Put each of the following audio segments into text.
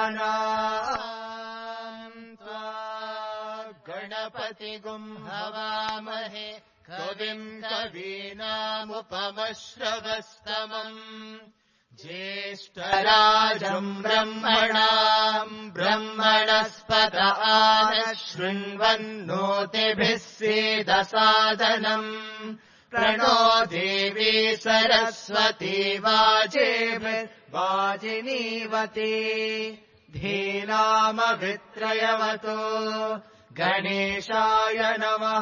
त्वा गणपतिगुम् हवामहे कविम् कवीनामुपमश्रवस्तमम् ज्येष्ठराजम् ब्रह्मणाम् ब्रह्मणस्पत आनशृण्वन्नोतिभिः सीदसादनम् प्रणो देवी सरस्वती वाजिनीवती धीनामभित्रयवतो गणेशाय नमः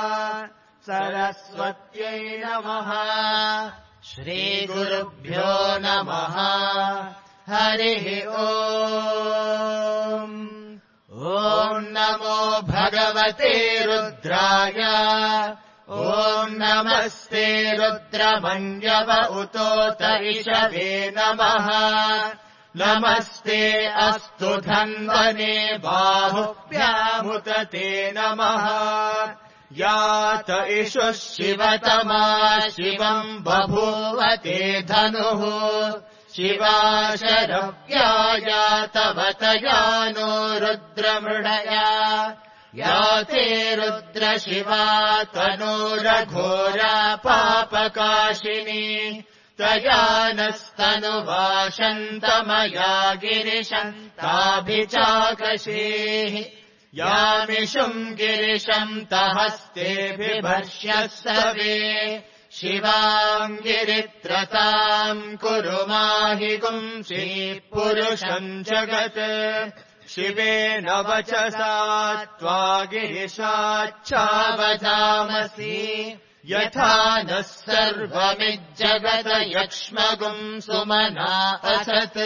सरस्वत्यै नमः श्रीगुरुभ्यो नमः हरिः ओम् ॐ नमो भगवते रुद्राय ॐ नमस्ते रुद्रमन्यव उतोत इषवे नमः नमस्ते अस्तु धन्वने बाहुभ्यामुत ते नमः यात इषुः शिवतमा शिवम् बभूवते धनुः शिवा शरव्यायातवतया नो रुद्रमृडया याते रुद्रशिवा तनोरघोरा पापकाशिनी तया नस्तनुवाशन्तमया गिरिशम् ताभिचाकशीः यामिषुम् गिरिशम् तहस्तेभिभर्ष्यस्तवे शिवाम् गिरित्रताम् कुरु माहि गुंसीः पुरुषम् जगत् शिवेन वचसा त्वा गिरिशाच्छावधामसि यथा नः सर्वमिज्जगत यक्ष्मगुम् सुमना असत्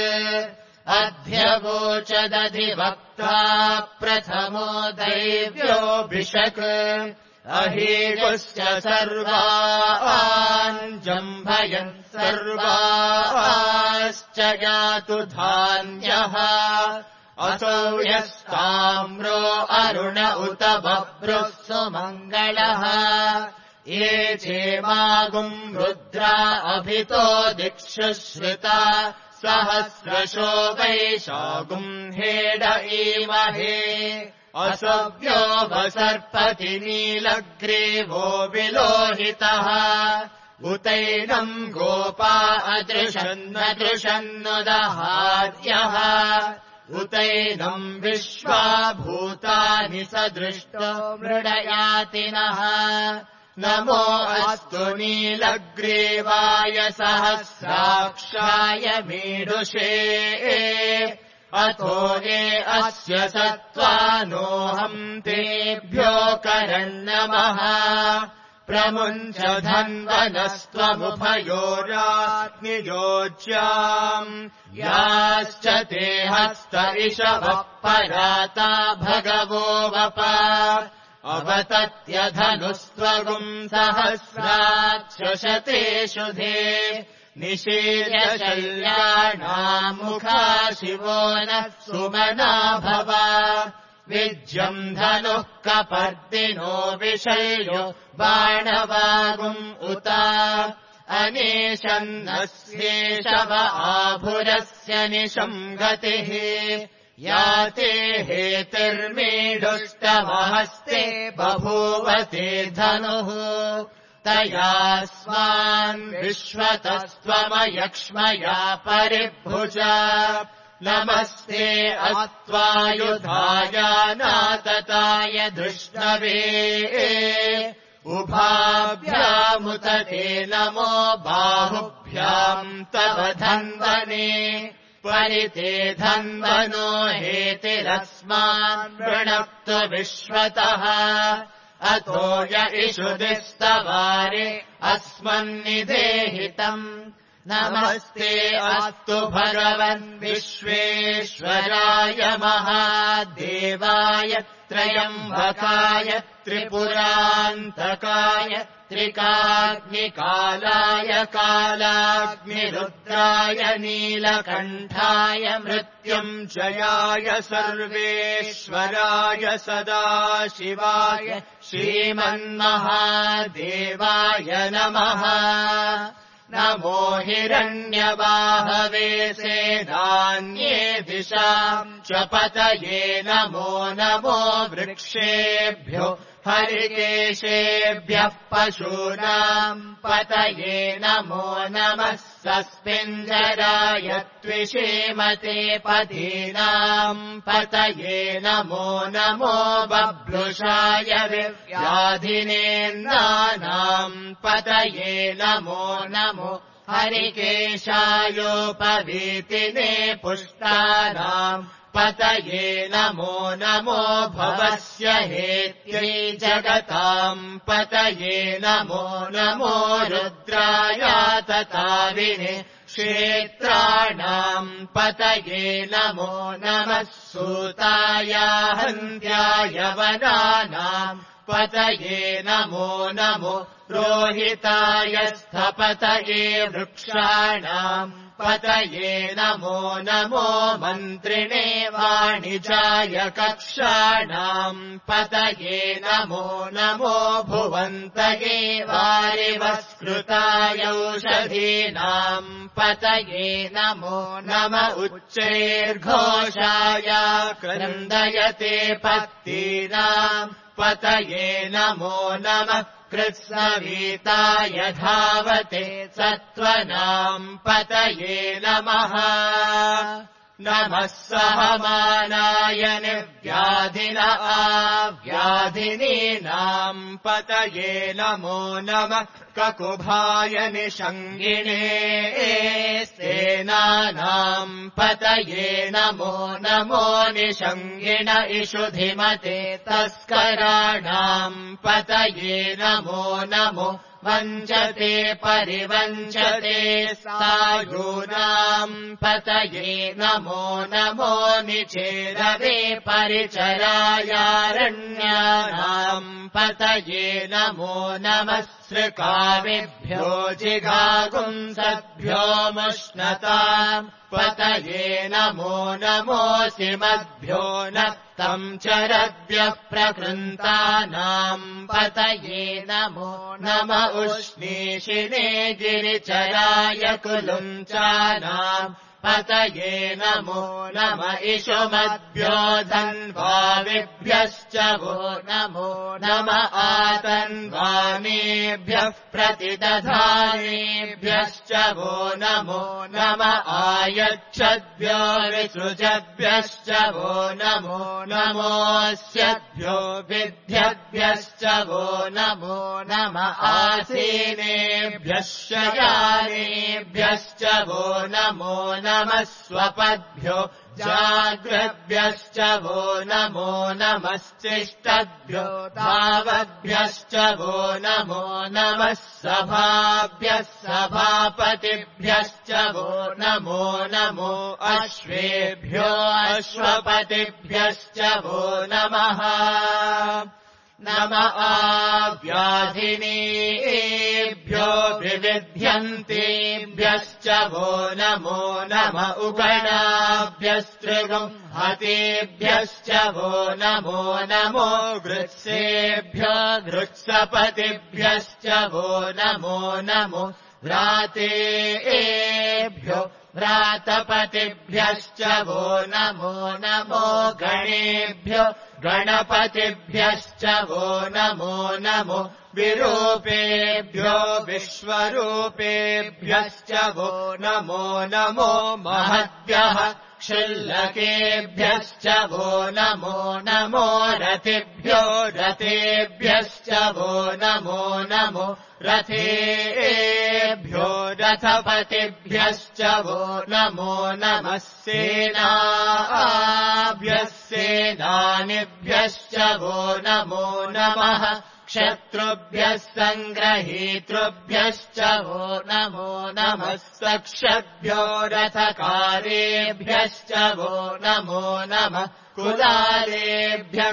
अध्यवोचदधिवक्ता प्रथमो दैव्योऽभिषक् अहीगुश्च सर्वान् जम्भयन् सर्वाश्च यातु धान्यः असौ यस्ताम्रो अरुण उत बभ्रुः सुमङ्गलः ये चेमागुम् रुद्रा अभितो दिक्षु श्रुता सहस्रशो वैशागुम् हेड ईमहे असव्यो वसर्पति नीलग्रीवो विलोहितः उतैनम् गोपा अदृशन्नदृशन्नुदहार्यः उतैनम् विश्वा भूतानि सदृष्टो मृडयातिनः नमो अस्तु नीलग्रीवाय सहस्राक्षाय मीडुषे अतो ये अस्य सत्त्वानोऽहम् तेभ्यो करन्नमः प्रमुञ्च धन्वनस्त्वमुभयोराग्नियोज्याम् याश्च ते हस्त इषवः पराता भगवो वप अवतत्यधनुस्त्वगुम् सहस्राक्षशतेषु धे निशीर्य शल्याणाम् मुखा शिवो नः सुमना भव विज्यम् धनुः कपर्दिनो विशल्यो बाणवागुम् उत अनेशन्नस्येषव आभुरस्य निशम् गतिः याते हेतिर्मीढुष्टमहस्ते बभूवते धनुः तया स्वान् विश्वतस्त्वमयक्ष्मया परिभुजा नमस्ते अस्त्वायुधाय नातताय धृष्णवे उभाभ्यामुत ते नमो बाहुभ्याम् तव धन्वने परिते धन्वनो हेतिरस्मान् वृणक्तु विश्वतः अतो य इषुदिस्तवारे अस्मन्निदेहितम् नमस्ते अस्तु भगवन् विश्वेश्वराय महादेवाय त्रयम्बकाय त्रिपुरान्तकाय त्रिकाग्निकालाय कालाग्निरुद्राय नीलकण्ठाय मृत्युञ्जयाय सर्वेश्वराय सदाशिवाय श्रीमन्महादेवाय नमः नमो हिरण्यवाहवे सेनान्ये दिशाम् च पतये नमो नमो वृक्षेभ्यो हरिकेशेभ्यः पशूनाम् पतये नमो नमः सस्मिञ्जराय त्विषीमते पदीनाम् पतये नमो नमो बभ्रुषाय व्याधिनेन्दानाम् पतये नमो नमो हरिकेशायोपवीतिने पुष्टानाम् पतये नमो नमो भवस्य हेत्यै जगताम् पतये नमो नमो रुद्रायातताविने क्षेत्राणाम् पतये नमो नमः सूताया हन्त्याय वनानाम् पतये नमो नमो रोहिताय स्थपतये वृक्षाणाम् पतये नमो नमो मन्त्रिणे वाणिजाय कक्षाणाम् पतये नमो नमो भुवन्तये वारिवस्कृताय औषधीनाम् पतये नमो नम उच्चैर्घोषाय क्रन्दयते पत्तीनाम् पतये नमो नमः कृत्स्नवीताय धावते सत्त्वनाम् पतये नमः नमः सहमानाय निर्व्याधिन आव्याधिनीनाम् पतये नमो नमः ककुभाय निषङ्गिणे सेनानाम् पतये नमो नमो निषङ्गिण इषुधिमते तस्कराणाम् पतये नमो नमो वञ्चते परिवञ्चते सायूनाम् पतये नमो नमो निचेरवे परिचरायारण्यानाम् पतये नमो नमः सृकाविभ्यो जिघागुंसद्भ्यो मुष्णताम् पतये नमो नमोऽसिमद्भ्यो नक्तम् चरद्भ्यः प्रकृन्तानाम् पतये नमो नम उष्णीषिणे गिरिचराय कुलुञ्चानाम् पतये नमो नम इषुमद्भ्यो धन्वाविभ्यश्च वो नमो नम आतन्वानेभ्यः प्रतिदधानेभ्यश्च वो नमो नम आयच्छद्भ्यो विसृजद्भ्यश्च वो नमो नमोऽस्यद्भ्यो विद्यद्भ्यश्च वो नमो नम आसीनेभ्यः शयानेभ्यश्च वो नमो नमः स्वपद्भ्यो जाग्रद्भ्यश्च वो नमो नमश्चिष्टद्भ्यो धावद्भ्यश्च वो नमो नमः सभाभ्यः सभापतिभ्यश्च वो नमो नमो अश्वेभ्यो अश्वपतिभ्यश्च वो नमः नम आव्याधिनीभ्यो विविध्यन्तेभ्यश्च वो नमो नम उगणाभ्यस्तृगम् हतेभ्यश्च वो नमो नमो गृत्सेभ्यो गृत्सपतिभ्यश्च वो नमो नमो व्रातेभ्यो व्रातपतिभ्यश्च वो नमो नमो गणेभ्यो गणपतिभ्यश्च वो नमो नमो विरूपेभ्यो विश्वरूपेभ्यश्च वो नमो नमो महद्भ्यः क्षुल्लकेभ्यश्च वो नमो नमो रथिभ्यो रथेभ्यश्च वो नमो नमो रथेभ्यो रथपतिभ्यश्च वो नमो नमः सेनाभ्यः सेनानिभ्यश्च वो नमो नमः क्षत्रुभ्यः सङ्ग्रहीतृभ्यश्च वो नमो नमः सक्षद्भ्यो रथकारेभ्यश्च वो नमो नमः कुलालेभ्यः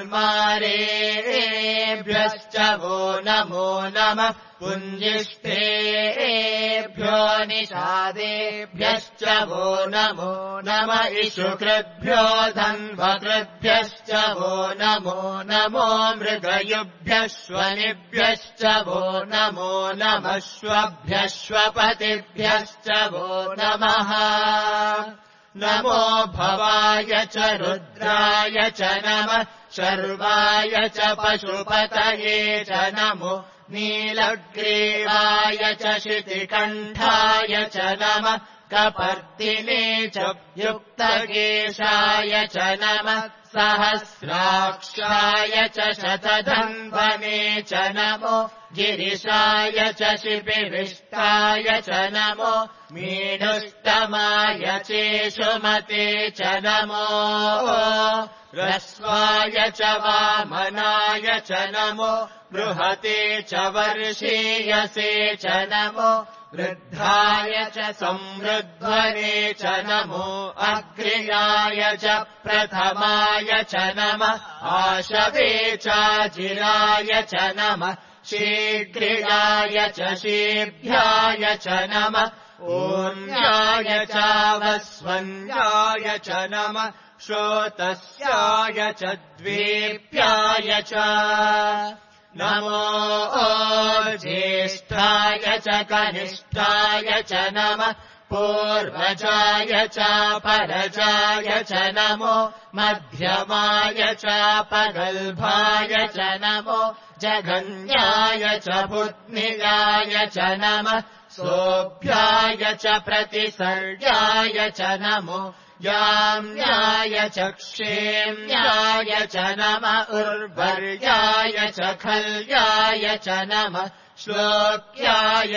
कर्मारेभ्यश्च वो नमो नमः पुञ्जिष्ठेभ्यो निषादेभ्यश्च वो नमो नम इषुकृद्भ्यो धन्वकृद्भ्यश्च वो नमो मृगयुभ्यः श्वनिभ्यश्च वो नमो नमः श्वभ्यश्वपतिभ्यश्च वो नमः नमो भवाय च रुद्राय च नमः शर्वाय च पशुपतये च नमो नीलग्रीवाय च शितिकण्ठाय च नमः कपर्दिने च युक्तकेशाय च नमः सहस्राक्षाय च शतधन्वने च नमो गिरिशाय च शिपिविष्टाय च नमो मीढुष्टमाय चेषुमते च नमो ह्रस्वाय च वामनाय च नमो बृहते च वर्षीयसे च नमो वृद्धाय च संवृध्वने च नमो अग्र्याय च प्रथमाय च नमः आशवे चाजिराय च नमः शीघ्रियाय च शीभ्याय च नमः ऊर्ण्याय चावस्वन्याय च नमः श्रोतस्याय च द्वेप्याय च नमो ज्येष्ठाय च कनिष्ठाय च नमः पूर्वजाय च परजाय च नमो मध्यमाय च पगल्भाय च नमो जघन्याय च पुत्न्याय च नमः सोऽभ्याय च प्रतिसर्याय च नमो याम्याय च क्षेम्याय च नमः उर्वर्याय च खल्याय च नमः श्लोक्याय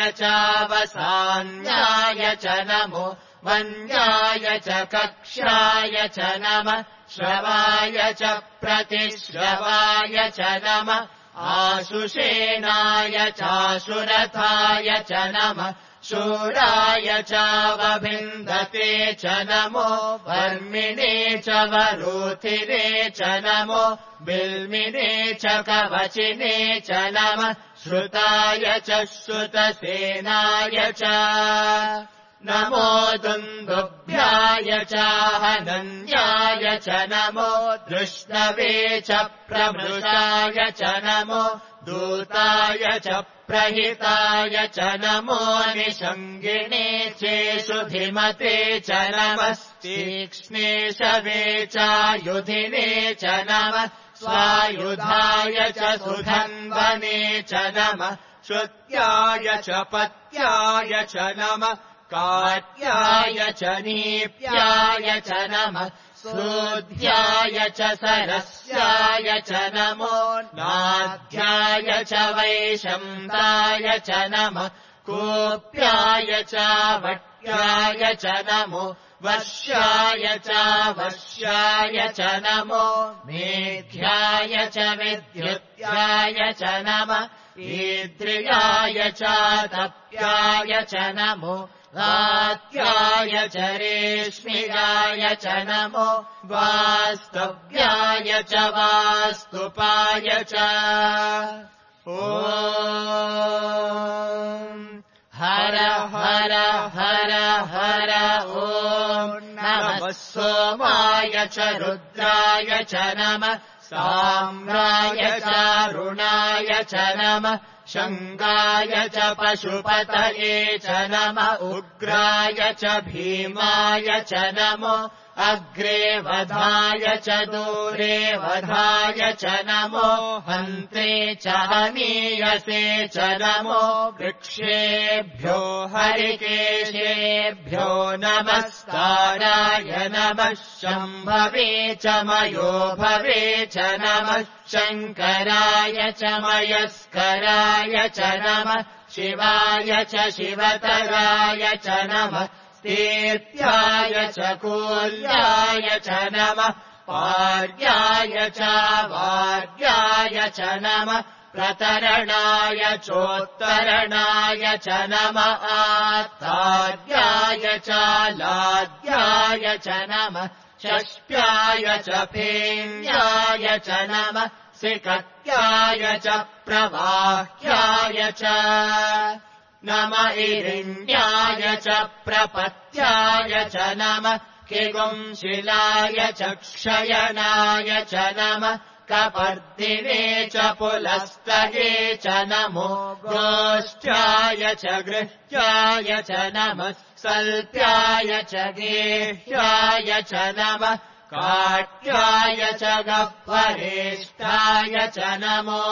चावसान्याय च नमो वन्याय च कक्ष्याय च नमः श्रवाय च प्रतिश्रवाय च नमः आशुषेणाय चाशुरथाय च नमः शूराय चावभिन्दते च नमो वर्मिणे च वरूथिने च नमो बिल्मिने च कवचिने च नमः श्रुताय च श्रुतसेनाय च नमो दुन्दुभ्याय च हनन्याय च नमो दृष्णवे च प्रमृषाय च नमो दूताय च प्रहिताय च नमो निषङ्गिणे चेषुधिमते च नमः तीक्ष्णेशवे चायुधिने च नमः स्वायुधाय च सुधन्वने च नमः श्रुत्याय च पत्याय च नमः कार्याय च नीप्याय च नमः सूध्याय च सरस्याय च नमो नाध्याय च वैशन्ताय च नमः कोप्याय च वट्याय च नमो वर्ष्याय च वर्ष्याय च नमो मेध्याय च विद्युत्याय च नमः ईद्रियाय च तप्याय च नमो वात्याय च रेश्मियाय च नमो वास्तव्याय च वास्तुपाय च ॐ हर हर हर हर ॐ नमः सोमाय च रुद्राय च नमः साम्राय च रुणाय च नमः शङ्गाय च पशुपतये च नमः उग्राय च भीमाय च नमो अग्रे वधाय च दूरे वधाय च नमो हन्ते च हनीयसे च नमो वृक्षेभ्यो हरिकेशेभ्यो नमस्काराय नमः शम्भवे च मयो भवे च नमः शङ्कराय च मयस्कराय च नमः शिवाय च शिवतराय च नमः स्तीर्त्याय च कूल्याय च नमः पार्याय च वार्याय च नमः प्रतरणाय चोत्तरणाय च नमः आत्तार्याय च लाद्याय च नमः शष्प्याय च फेन्याय च नमः सिकत्याय च प्रवाह्याय च नम इरिण्याय च प्रपत्याय च नमः किगुंशिलाय च क्षयनाय च नमः कपर्दिने च पुलस्तये च नमो गोष्ठ्याय च गृह्याय च नमः सल्प्याय च गेह्याय च नमः काट्याय च गह्वरेष्ठाय च नमो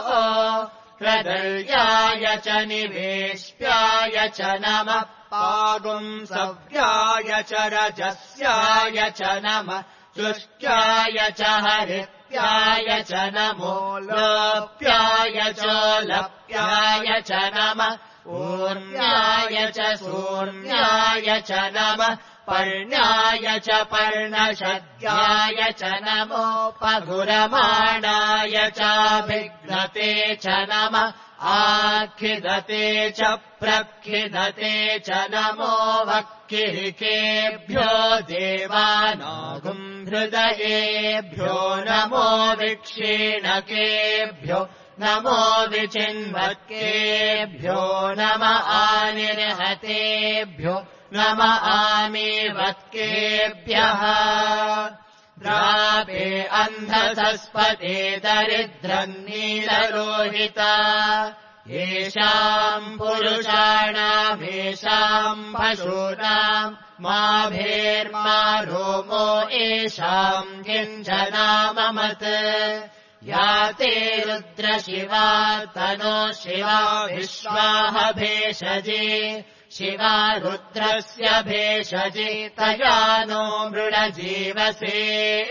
हृदयाय च निवेश्याय च नमः पागुंसव्याय च रजस्याय च नमः शुष्क्याय च हरित्याय च नमो लोप्याय चोलप्याय च नमः ऊर्ण्याय च सूर्ण्याय च नमः पर्ण्याय च पर्णशद्याय च नमो पगुरमाणाय चाभिघ्नते च नमः आखिदते च प्रखिदते च नमो वक्किरिकेभ्यो देवानागुम् हृदयेभ्यो नमो विक्षीणकेभ्यो नमो विचिन्वत्केभ्यो नम आनिर्हतेभ्यो नम आमीवत्केभ्यः द्रापे अन्धसस्पते दरिद्रम् नीललोहिता येषाम् पुरुषाणामेषाम् पशूनाम् माभेर्मा रोमो येषाम् किञ्चनाममत् या ते रुद्रशिवा तनो शिवा विश्वाह भेषजे शिवा रुद्रस्य भेषजे तया नो मृडजीवसे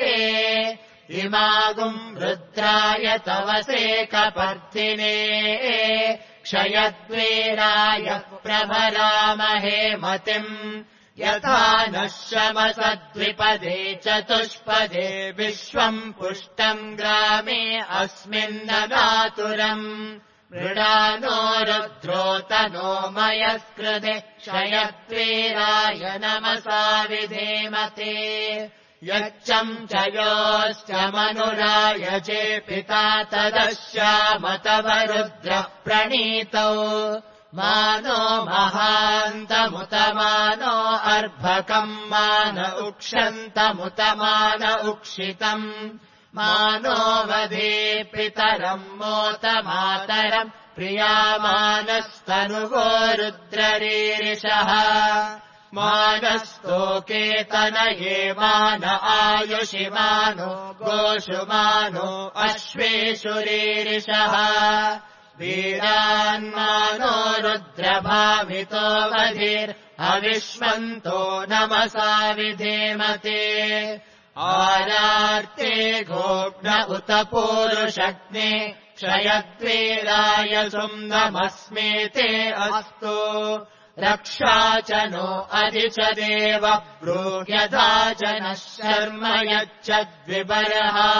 इमागुम् रुद्राय तवसे कपर्दिने क्षयद्वीराय प्रभरामहे मतिम् यथा नः शमसद्विपदे चतुष्पदे विश्वम् पुष्टम् ग्रामे अस्मिन्ननातुरम् मृडानो रुद्रोतनो मयस्कृते क्षयद्वीराय नमसा विधेमते यच्चम् च योश्च मनुराय चेपिता तदश्यामतव रुद्रः प्रणीतौ मानो महान्तमुतमानो अर्भकम् मान उक्षन्तमुतमान उक्षितम् मानो वधे पितरम् मोतमातरम् प्रियामानस्तनुवो रुद्ररीरिषः मानस्तोकेतनये मान आयुषि मानो गोषु मानो अश्वेषु रीरिषः वीरान्मानो रुद्रभावितो वधिर्हविष्मन्तो नमसा विधेमते आरार्ते गोघ्न उत पूरुषग्ने क्षयद्वीराय सुम्नमस्मेते अस्तु रक्षा च नो अधि च देव ब्रूह्यथा च नः शर्म यच्छद्विबर्हा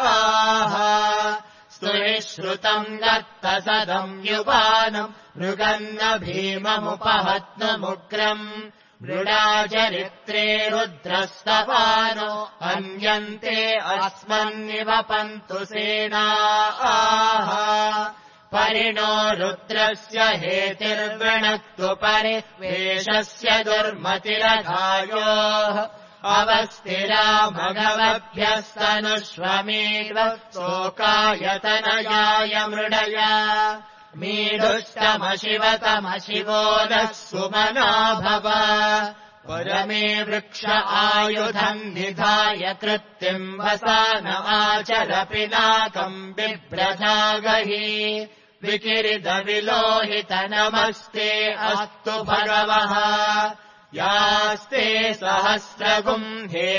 स्तुरिश्रुतम् दत्तसदम् युवानम् मृगन्न भीममुपहत्नुमुग्रम् मृडाचरित्रे रुद्रस्तवानो अन्यन्ते अस्मन्निवपन्तु सेनाः परिणो रुद्रस्य हेतिर्वृणक्तु परिवेशस्य दुर्मतिरघायोः अवस्थिरा भगवभ्यस्तनुष्वमेव शोकायतनयाय मृडया मीढुष्टमशिवतमशिवो नः सुमना भव परमे वृक्ष आयुधम् निधाय कृत्तिम् वसान आचर पिनाकम् बिभ्रजागहि विकिरिदविलोहित नमस्ते अस्तु भगवः यास्ते सहस्रगुम्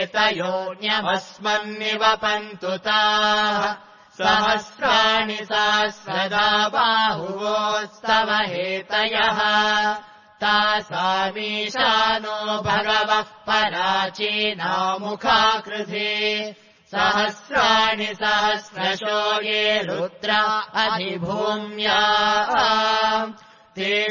हेतयोऽन्यमस्मन्निवपन्तु ताः सहस्राणि सहस्रदा बाहुवोस्तव हेतयः तासामीशानो भगवः पराचीनामुखाकृधे सहस्राणि सहस्रशो ये रुद्रा अधिभूम्या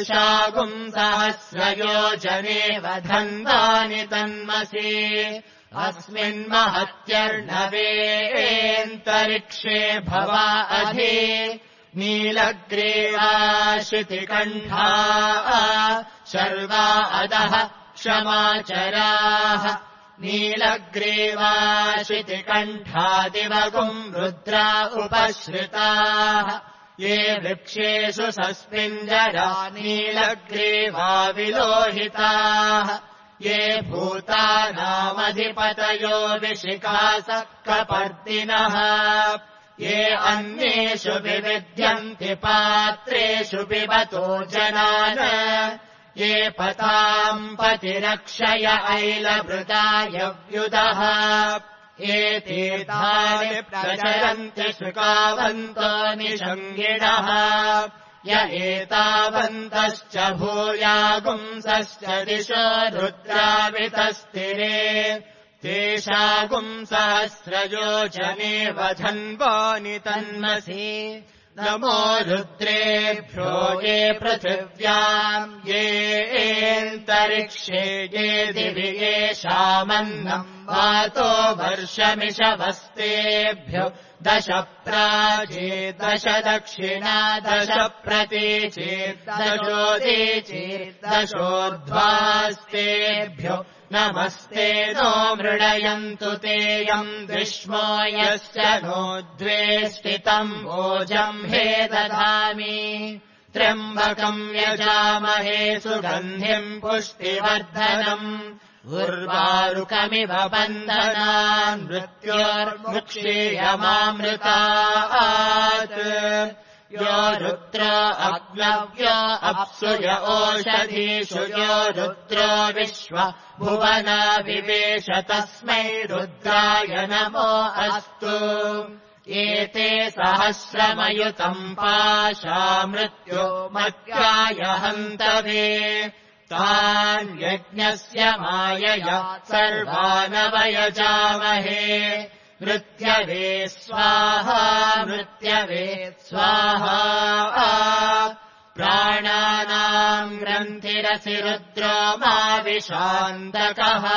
तेषागुम् सहस्रयोजने वधन्तानि तन्मसि अस्मिन्महत्यर्णवेऽन्तरिक्षे भवा अधि नीलग्रीवाशितिकण्ठा शर्वा अदः क्षमाचराः नीलग्रीवाशितिकण्ठादिवगुम् रुद्रा उपश्रिताः ये वृक्षेषु सस्मिञ्जरा नीलग्रीवा विलोहिताः ये भूतानामधिपतयो विशिखासः कपर्दिनः ये अन्येषु विविध्यन्ति पात्रेषु पिबतो जनान् ये पताम् पतिरक्षय ऐलभृतायव्युदः ये तीर्थानि प्रचरन्ति शुकावन्तो निषङ्गिणः य एतावन्तश्च भूयागुंसश्च दिशो रुद्रावितस्तिरे तेषागुंसहस्रयोजने वधन्वानि तन्मसि नमो रुद्रेभ्यो ये पृथिव्याम् येऽन्तरिक्षे ये दिवि येषामन्नम् वातो वर्षमिषवस्तेभ्यो 10 प्राचेत् 10 दक्षिणा 10 प्रतीचेत् 10 दशोर्ध्वास्तेभ्यो नमस्ते नो मृडयन्तु तेयम् विष्मो यस्य नो द्वेष्टितम् ओजम् हे दधामि त्र्यम्बकम् यजामहे सुगन्धिम् पुष्टिवर्धनम् उर्वारुकमिव बन्धनान् मृत्योर्मुक्षीयमामृतात् यो रुद्रो अग्नव्यो अप्सुय ओषधीषु यो रुद्रो विश्व भुवना विवेश तस्मै रुद्राय नमो अस्तु एते सहस्रमयुतम् पाशा मृत्यो मर्त्याय हन्तवे तान् यज्ञस्य मायया सर्वानवयजामहे मृत्यवे स्वाहा मृत्यवे स्वाहा प्राणानाम् ग्रन्थिरसि रुद्रो माविशान्तकः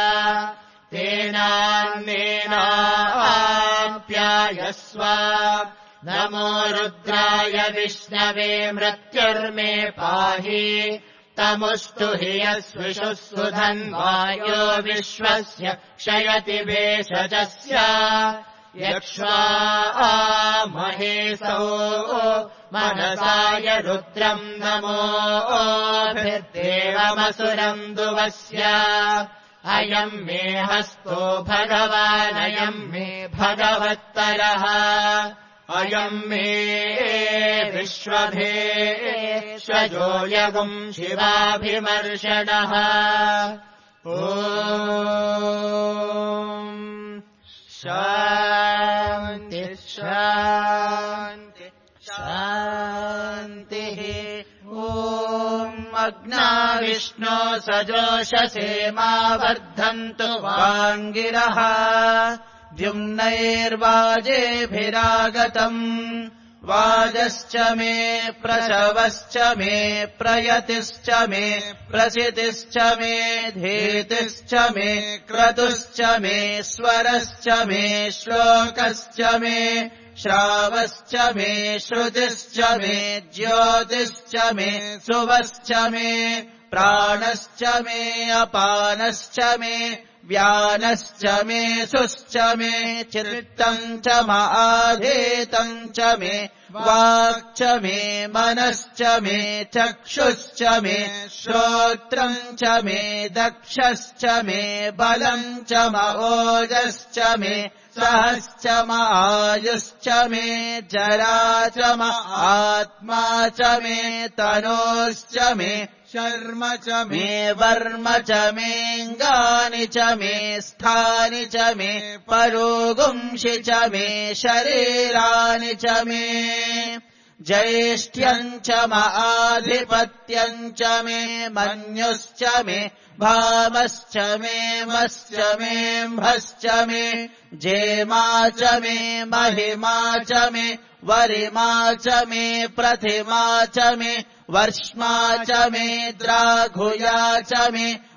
तेनान्नेनाप्यायस्व नमो रुद्राय विष्णवे मृत्युर्मे पाहि तमुस्तु हि यस्विषुः सुधन्वायो विश्वस्य क्षयति भेषजस्य यक्ष्वा महेशो मनसाय रुद्रम् नमोभिर्देवमसुरम् दुवस्य अयम् मे हस्तो भगवानयम् मे भगवत्तरः अयम् मे विश्वभेश्वजो यगुम् शिवाभिमर्षणः ॐ शान्ति शान्ति शान्तिः ॐ अग्ना विष्णो सजोषसे मा वर्धन्तु वाङ्गिरः द्युम्नैर्वाजेभिरागतम् वाजश्च मे प्रशवश्च मे प्रयतिश्च मे प्रसितिश्च मे धीतिश्च मे क्रतुश्च मे स्वरश्च मे श्लोकश्च मे श्रावश्च मे श्रुतिश्च मे ज्योतिश्च मे सुवश्च मे प्राणश्च मे अपानश्च मे व्यानश्च मे सुश्च मे चित्तम् च माधेतम् च मे वाक्च मे मनश्च मे चक्षुश्च मे श्रोत्रम् च मे दक्षश्च मे बलम् च ओजश्च मे सहश्च आयुश्च मे जरा च आत्मा च मे तनोश्च मे शर्म च मे वर्म च मेऽङ्गानि च मे स्थानि च मे परोगुंषि च मे शरीराणि च मे ज्येष्ठ्यम् च आधिपत्यम् च मे मन्युश्च मे भामश्च मे मश्च मे म्भश्च मे जेमा च मे महिमा च मे वरिमा च मे प्रतिमा च मे वर्ष्मा च मे द्राघुया च मे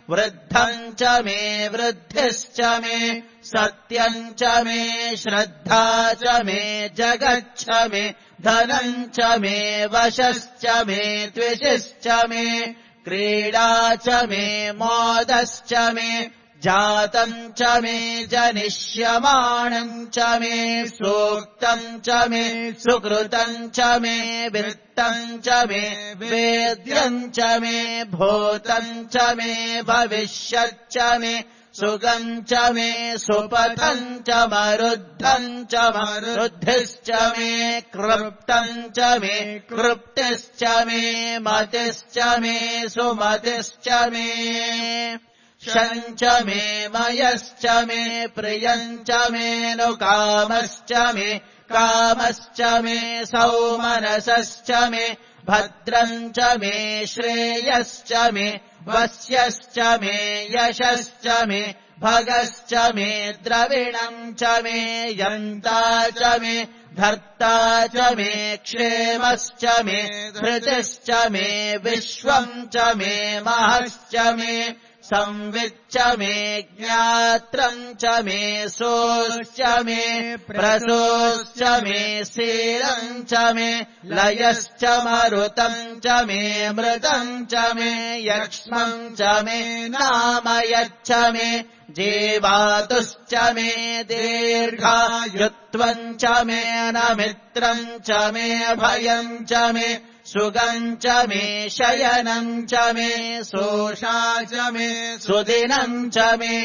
वृद्धम् च मे वृद्धिश्च मे सत्यम् च मे श्रद्धा च मे जगच्च मे धनम् च मे वशश्च मे द्विषश्च मे क्रीडा च मे मोदश्च मे जातम् च मे जनिष्यमाणम् च मे सूक्तम् च मे सुकृतम् च मे वित्तम् च मे वेद्यम् च मे भूतम् च मे भविष्यच्च मे सुगम् च मे सुपथम् च मरुद्धम् च मरुद्धिश्च मे कृप्तम् च मे कृप्तिश्च मे मतिश्च मे सुमतिश्च मे शञ्च मे मयश्च मे प्रियम् च मे नुकामश्च मे कामश्च मे सौमनसश्च मे भद्रम् च मे श्रेयश्च मे वस्यश्च मे यशश्च मे भगश्च मे द्रविणम् च मे यन्ता च मे धर्ता च मे क्षेमश्च मे धृतिश्च मे विश्वम् च मे महश्च मे संविच्च मे ज्ञात्रम् च मे सोश्च मे प्रसोश्च मे शीलम् च मे लयश्च मरुतम् च मे मृतम् च मे यक्ष्मम् च मे नामयच्च मे जीवातुश्च मे दीर्घायुत्वम् च मे नमित्रम् च मे भयम् च मे सुगम् च मे शयनम् च मे सोषा च मे सुदिनम् च मे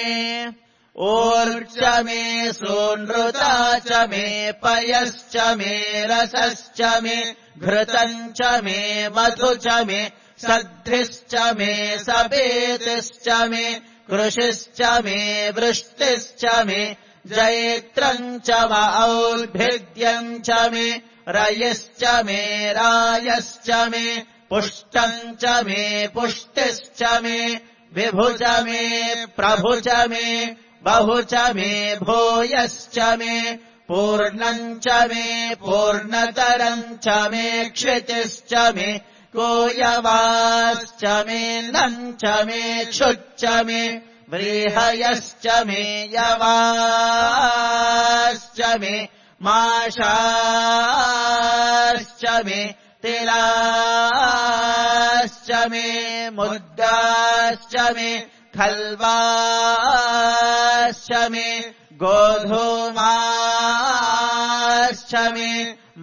ऊर्च मे सूनृता च मे पयश्च मे रसश्च मे घृतम् च मे मधु च मे सद्धिश्च मे सपेतिश्च मे कृषिश्च मे वृष्टिश्च मे जैत्रम् च और्भिद्यम् च मे रयश्च मे रायश्च मे पुष्टम् च मे पुष्टिश्च मे विभु च मे प्रभु च मे बहु च मे भूयश्च मे पूर्णम् च मे पूर्णतरम् च मे क्षितिश्च मे कोयवाश्च मे नम् च मे क्षुच्च मे व्रीहयश्च मे यवाश्च मे माशाश्च मे तिलाश्च मे मुद्गाश्च मे खल्वाश्च मे गोधूमाश्च मे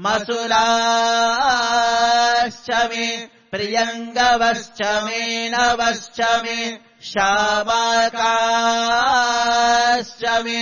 मसुराश्च मे प्रियङ्गवश्च मे नवश्च मे शावाकाश्च मे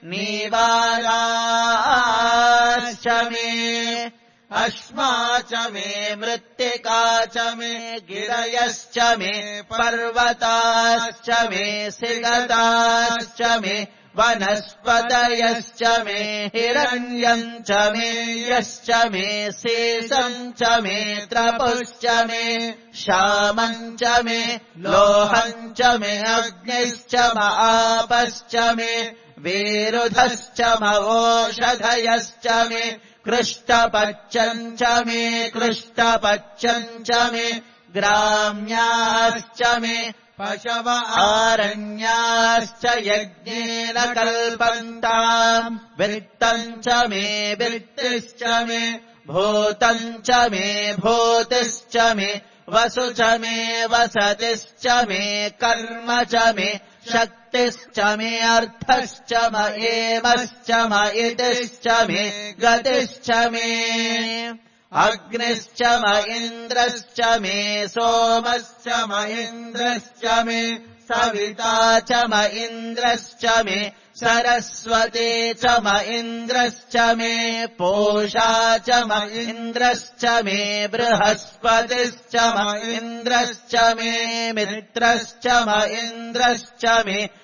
नीवालाश्च मे अश्मा च मे मृत्तिका च मे गिरयश्च मे पर्वताश्च मे सिगताश्च मे वनस्पतयश्च मे हिरण्यम् च मे यश्च मे शेषम् च मे त्रपुश्च मे श्यामम् च मे लोहम् च मे अग्निश्च आपश्च मे विरुधश्च मवोषधयश्च मे कृष्टपच्यम् च मे कृष्टपच्यम् च मे ग्राम्याश्च मे पशव आरण्याश्च यज्ञेन कल्पन्ताम् वित्तम् च मे वित्तिश्च मे भूतम् च मे भूतिश्च मे वसु च मे वसतिश्च मे कर्म च मे शक्तिश्च मे अर्थश्च मयेमश्च मयितिश्च मे गतिश्च मे अग्निश्च म इन्द्रश्च मे सोमश्च म इन्द्रश्च मे सविता च म इन्द्रश्च मे सरस्वती च म इन्द्रश्च मे पूषा च म इन्द्रश्च मे बृहस्पतिश्च म इन्द्रश्च मे मित्रश्च म इन्द्रश्च मे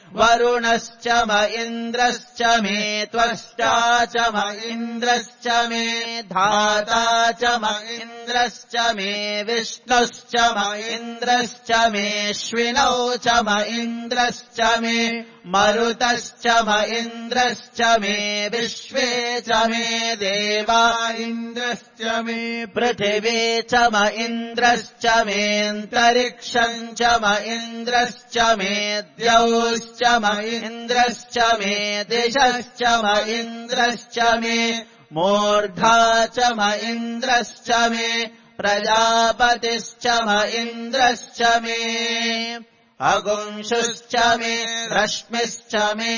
वरुणश्च म इन्द्रश्च मे त्वष्टा च म इन्द्रश्च मे धाता च म इन्द्रश्च मे विष्णुश्च म इन्द्रश्च मेऽश्विनौ च म इन्द्रश्च मे मरुतश्च म इन्द्रश्च मे विश्वे च मे देवा इन्द्रश्च मे पृथिवी च म इन्द्रश्च मेऽन्तरिक्षम् च म इन्द्रश्च मे द्यौश्च म इन्द्रश्च मे दिशश्च म इन्द्रश्च मे मूर्धा च म इन्द्रश्च मे प्रजापतिश्च म इन्द्रश्च मे अगुंशुश्च मे रश्मिश्च मे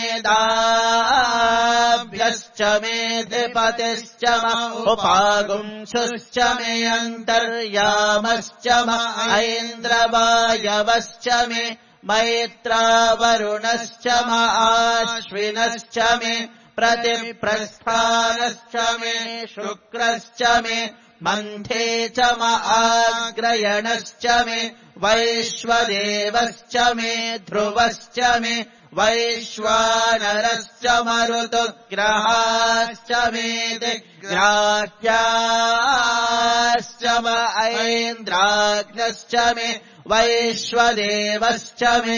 दाभ्यश्च मे धिपतिश्च म उपागुंशुश्च मे अन्तर्यामश्च म ऐन्द्रवायवश्च मे मैत्रावरुणश्च म आश्विनश्च मे प्रतिप्रस्थानश्च मे शुक्रश्च मे मन्थे च म आग्रयणश्च मे वैश्वदेवश्च मे ध्रुवश्च मे वैश्वानरश्च मरुतुग्रहाश्च मे दिग्राह्याश्च म ऐन्द्राग्नश्च मे वैश्वदेवश्च मे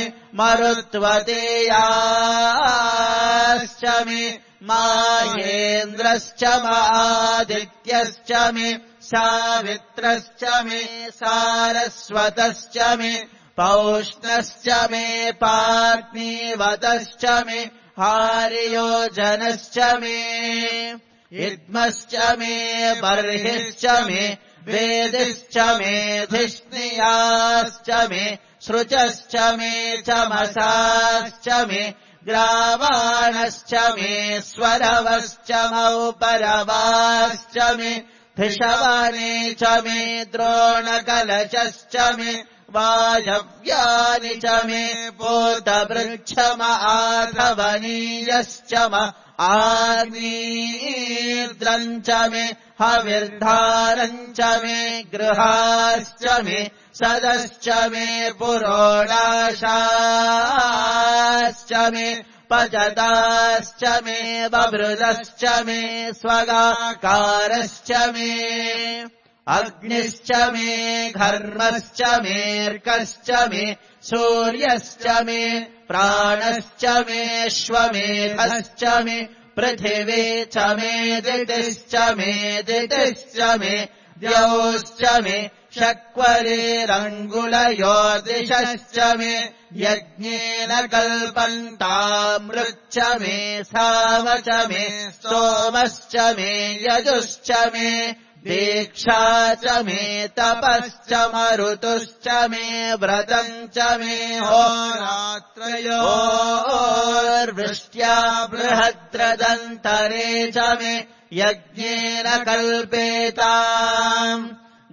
मरुत्वतेयाश्च मे माहेन्द्रश्च म आदित्यश्च मे सावित्रश्च मे सारस्वतश्च मे पौष्णश्च मे पाग्नीवतश्च मे हार्योजनश्च मे इद्मश्च मे बर्हिश्च मे वेदिश्च मे धिष्णियाश्च मे सृचश्च मे चमसाश्च मे ग्रावाणश्च मे स्वरवश्च मौपरवाश्च मे धिषवाने च मे द्रोणकलशश्च मे वायव्यानि च मे पूतवृक्षम आधवनीयश्च म आग्नीर्द्रम् च मे हविर्धारम् च मे गृहाश्च मे सदश्च मे पुरोडाशाश्च मे पचताश्च मे बभृतश्च मे स्वगाकारश्च मे अग्निश्च मे घर्मश्च मेऽर्कश्च मे सूर्यश्च मे प्राणश्च मेऽश्वमेधश्च मे पृथिवी च मे दितिश्च मे दितिश्च मे द्यौश्च मे शक्वरेरङ्गुलयोर्दिशश्च मे यज्ञेन कल्पन्तामृच्च मे साम च मे सोमश्च मे यजुश्च मे दीक्षा च मे तपश्च मरुतुश्च मे व्रतम् च मे होरात्रयोर्वृष्ट्या बृहद्रदन्तरे च मे यज्ञेन कल्पेताम्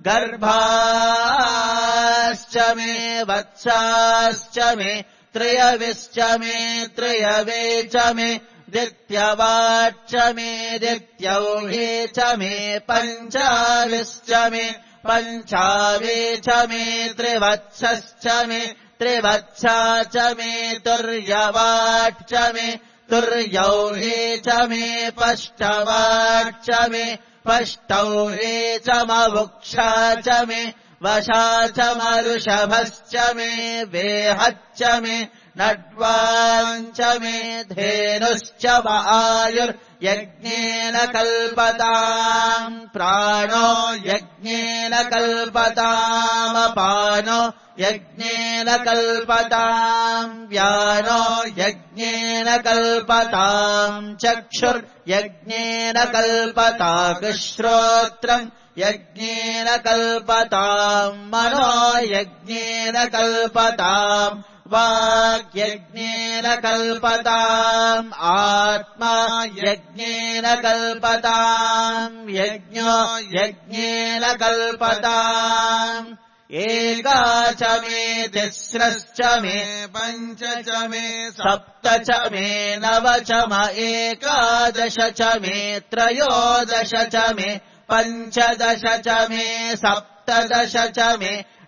गर्भाश्च मे वत्साश्च मे त्रयविश्च मे त्रयवे च मे दित्यवाच्च मे दित्यौहे च मे पञ्चाविश्च मे पञ्चावे च मे त्रिवत्सश्च मे त्रिवत्सा च मे तुर्यवाच्च मे तुर्यौहे च मे पष्टवाच्च मे पष्टौहे च मवुक्षा च मे वशा च मरुषभश्च मे वेहच्च मे नड्वाञ्च मे धेनुश्च म आयुर्यज्ञेन कल्पताम् प्राणो यज्ञेन कल्पतामपानो यज्ञेन कल्पताम् व्यानो यज्ञेन कल्पताम् चक्षुर्यज्ञेन कल्पताकृश्रोत्रम् यज्ञेन कल्पताम् मनो यज्ञेन कल्पताम् वाग्यज्ञेन कल्पताम् आत्मा यज्ञेन कल्पताम् यज्ञो यज्ञेन कल्पताम् एका च मे तिस्रश्च मे पञ्च च मे सप्त च मे नव च म एकादश च मे त्रयोदश च मे पञ्चदश च मे सप्तदश च मे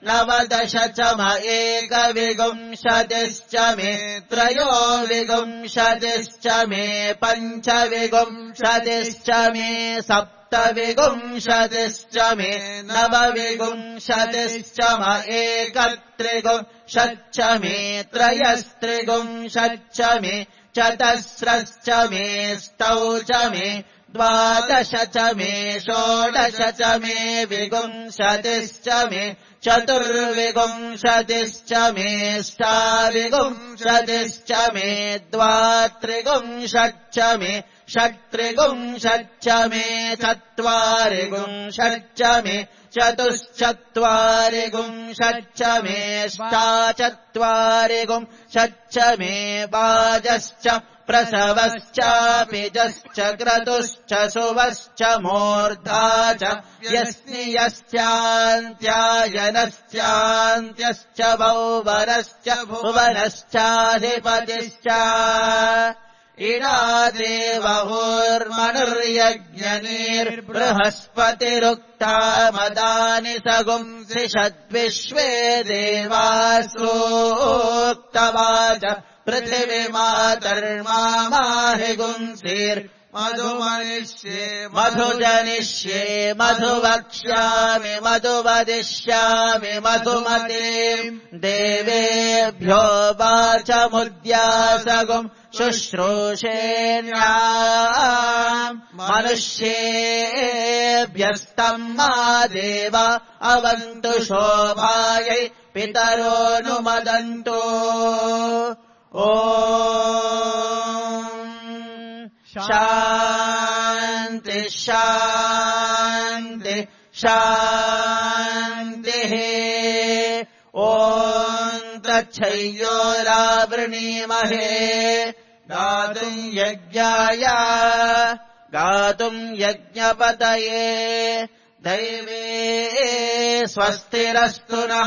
नवदश च म एकविंशतिश्च मे त्रयोविंशतिश्च मे पञ्चविंशतिश्च मे सप्तविंशतिश्च मे नवविंशतिश्च म एकत्रिंशच्च मे त्रयस्त्रिंशच्च मे चतस्रश्च मे ष्टौ च मे द्वादश च मे षोडश च मे विंशतिश्च मे चतुर्विंशतिश्च मे ष्टाविंशतिश्च मे द्वात्रिंशच्च मे षट्त्रिंशच्च मे चत्वारिंशच्च मे चतुश्चत्वारिंशच्च मे अष्टाचत्वारिंशच्च मे वाजश्च प्रसवश्चापिजश्च क्रतुश्च सुवश्च मूर्धा च यस्नियश्चान्त्यायनश्चान्त्यश्च भौवरश्च भुवनश्चाधिपतिश्च इडादेवहुर्मनुर्यज्ञनीर्बृहस्पतिरुक्ता मदानि सगुंसि षद्विश्वे देवासोक्तवाच पृथिवीमातर्माहिगुंसीर्मधुमनिष्ये मधुजनिष्ये मधुवक्ष्यामि मधुवदिष्यामि मधुमतीम् देवेभ्यो वाचमुद्यासगुम् शुश्रूषेण्याम् मनुष्येभ्यस्तम् मा देवा अवन्तु शोभायै पितरोऽनुमदन्तु ॐ शान्ति शान्ति शान्तिः ॐ तच्छय्योरावृणीमहे गातुम् यज्ञाय गातुम् यज्ञपतये दैवे स्वस्तिरस्तु नः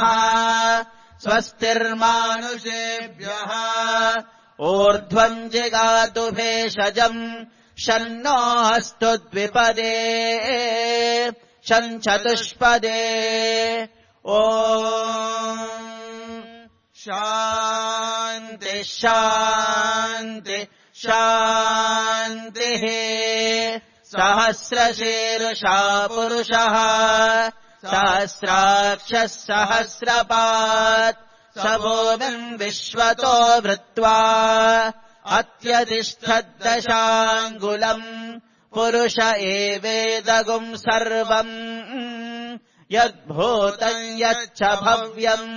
स्वस्तिर्मानुषेभ्यः ऊर्ध्वम् जिगातु भेषजम् शन्नो अस्तु द्विपदे शञ्चतुष्पदे ॐ शान्ति शान्ति शान्तिः सहस्रशीर्षा पुरुषः सहस्राक्षः सहस्रपात् स भूमिम् विश्वतो वृत्वा अत्यतिष्ठद्दशाङ्गुलम् पुरुष एवेदगुम् सर्वम् यद्भूतम् यच्च भव्यम्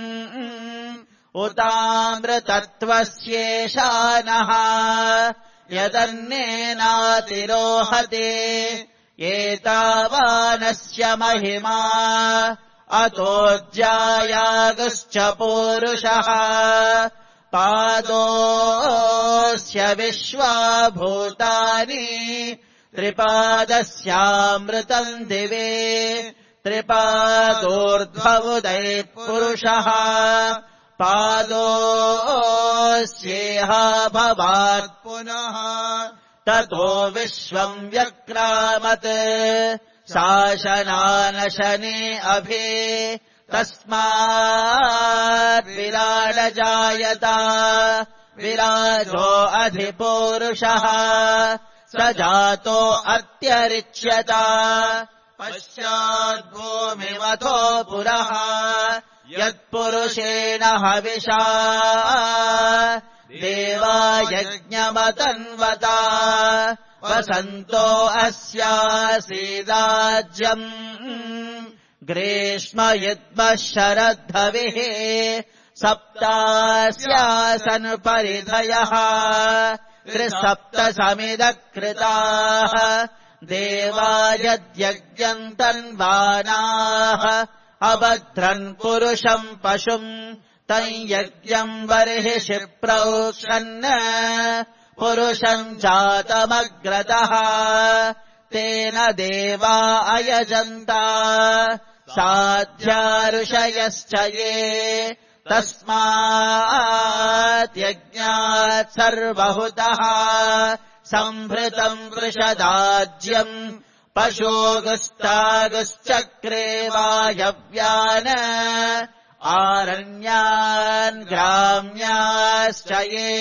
उतामृतत्वस्येषानः यदन्नेनातिरोहते एतावानस्य महिमा अतोऽज्यायागश्च पूरुषः पादोऽस्य विश्वाभूतानि त्रिपादस्यामृतम् दिवे त्रिपादोर्ध्वमुदयः पुरुषः पादोऽस्येह भवात् पुनः ततो विश्वम् व्यक्रामत् शासनानशने अभि तस्मात् विराडजायत विराजो अधिपूरुषः स जातो अत्यरिच्यत पश्चाद्भूमिमथो पुरः यत्पुरुषेण हविषा देवा यज्ञमतन्वता वसन्तो अस्यासीदाज्यम् ग्रीष्म युद्मः शरद्धविः सप्तास्यासन् परिधयः त्रिसप्तसमिदकृताः देवा यद्यज्ञम् तन्वानाः अभद्रन् पुरुषम् पशुम् तम् यज्ञम् बर्हिषि प्रोक्षन् पुरुषम् जातमग्रतः तेन देवा अयजन्ता साध्या ऋषयश्च ये तस्मात् यज्ञात् सर्वहुतः सम्भृतम् वृषदाज्यम् पशोगुस्तागुश्चक्रे वायव्यान् आरण्यान् ग्राम्याश्च ये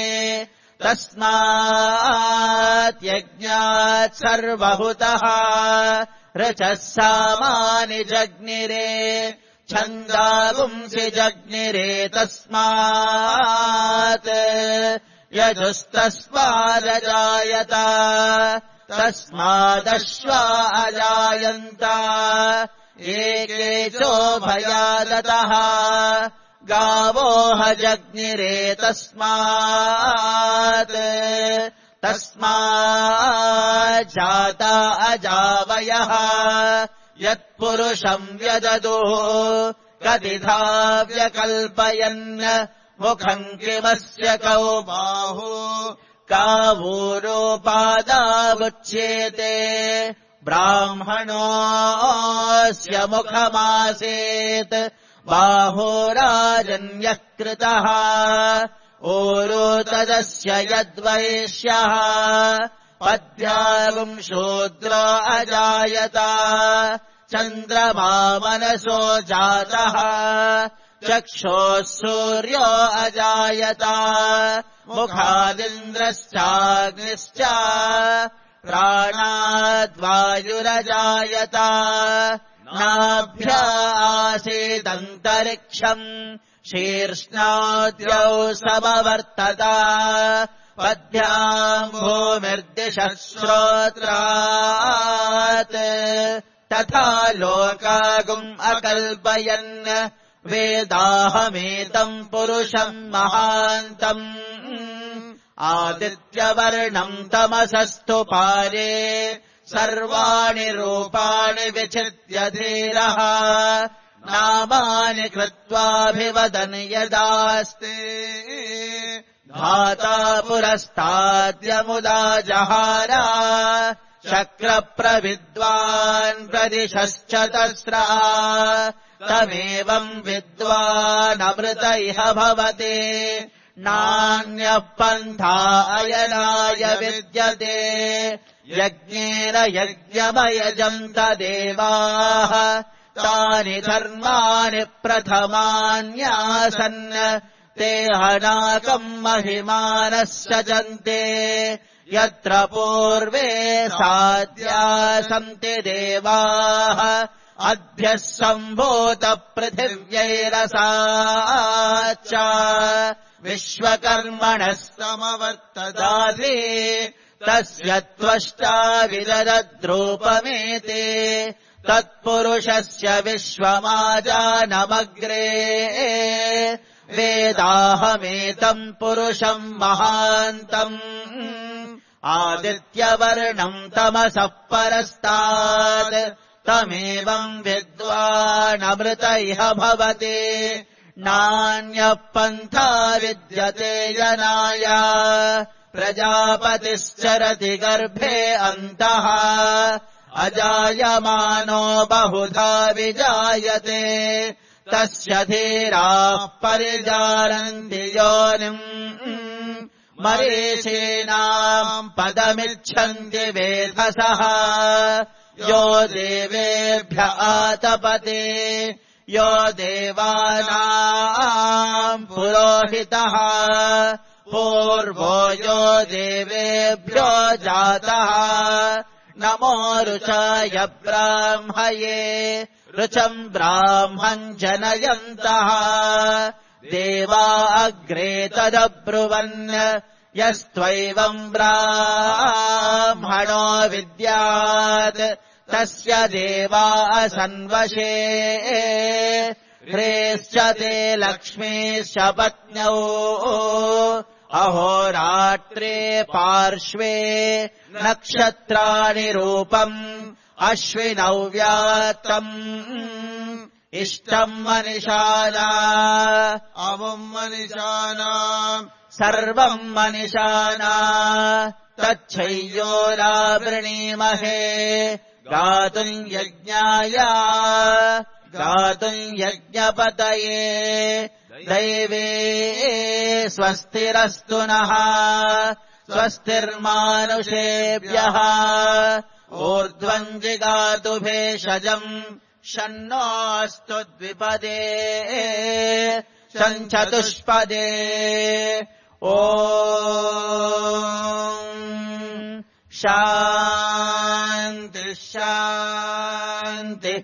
तस्मात् यज्ञात् सर्वभूतः ऋचः सामानि जग्निरे छन्दागुंसि जग्निरे तस्मात् यजुस्तस्मादजायत तस्मादश्वा अजायन्त एके चोभयादतः गावोह जग्निरे तस्मात् तस्माज्जाता अजावयः यत्पुरुषम् व्यददुः कतिधा व्यकल्पयन् मुखम् किमस्य कौ बाहु कावूरोपादावुच्येते ब्राह्मणोऽस्य मुखमासीत् बाहोराजन्यः कृतः ओरो तदस्य यद्वैश्यः पद्यागुम् शूद्र अजायत चन्द्रमा मनसो जातः चक्षोः सूर्यो अजायत मुखादिन्द्रश्चाग्निश्च प्राणाद्वायुरजायत नाभ्या आसीदन्तरिक्षम् शीर्ष्णाद्यौ समवर्तत पद्भ्याम् भूमिर्दिशः श्रोत्रात् तथा लोकागुम् अकल्पयन् वेदाहमेतम् पुरुषम् महान्तम् आदित्यवर्णम् तमसस्तु पारे सर्वाणि रूपाणि विचित्य धीरः नामानि कृत्वाभिवदन् यदास्ते धाता पुरस्ताद्यमुदा जहार शक्रप्रविद्वान् प्रदिशश्चतस्रा तमेवम् विद्वानमृत इह भवते नान्यः पन्था अयनाय विद्यते यज्ञेन यज्ञमयजन्त देवाः तानि धर्माणि प्रथमान्यासन् ते हनाकम् महिमानः सजन्ते यत्र पूर्वे साध्या सन्ति देवाः अद्यः सम्भूतपृथिव्यैरसाच्च विश्वकर्मणः समवर्तदाधि तस्य त्वष्टा विददद्रूपमेते तत्पुरुषस्य विश्वमाजानमग्रे वेदाहमेतम् पुरुषम् महान्तम् आदित्यवर्णम् तमसः परस्तात् तमेवम् विद्वानमृत इह भवते नान्यः पन्था विद्यते जनाय प्रजापतिश्चरति गर्भे अन्तः अजायमानो बहुधा विजायते तस्य धीराः परिजानन्ति योनिम् मरीचीनाम् पदमिच्छन्ति वेधसः यो देवेभ्य आतपते यो देवानाम् पुरोहितः पूर्वो यो देवेभ्यो जातः नमो रुचाय ब्राह्मये रुचम् ब्राह्मम् जनयन्तः देवा अग्रे तदब्रुवन् यस्त्वैवम् ब्राह्मणो विद्यात् तस्य देवा असन्वशे ह्रेश्च ते लक्ष्मीश्च पत्न्यौ अहोरात्रे पार्श्वे नक्षत्राणि रूपम् अश्विनौ व्यात्तम् इष्टम् मनिषाना अमुम् मनिषाना सर्वम् मनिषाना तच्छय्योरावृणीमहे गातुम् यज्ञाय गातुम् यज्ञपतये दैवे स्वस्तिरस्तु नः स्वस्तिर्मानुषेभ्यः ऊर्ध्वम् जिगातु भेषजम् शन्नोऽस्तु द्विपदे शञ्चतुष्पदे ॐ शान्ति शान्ति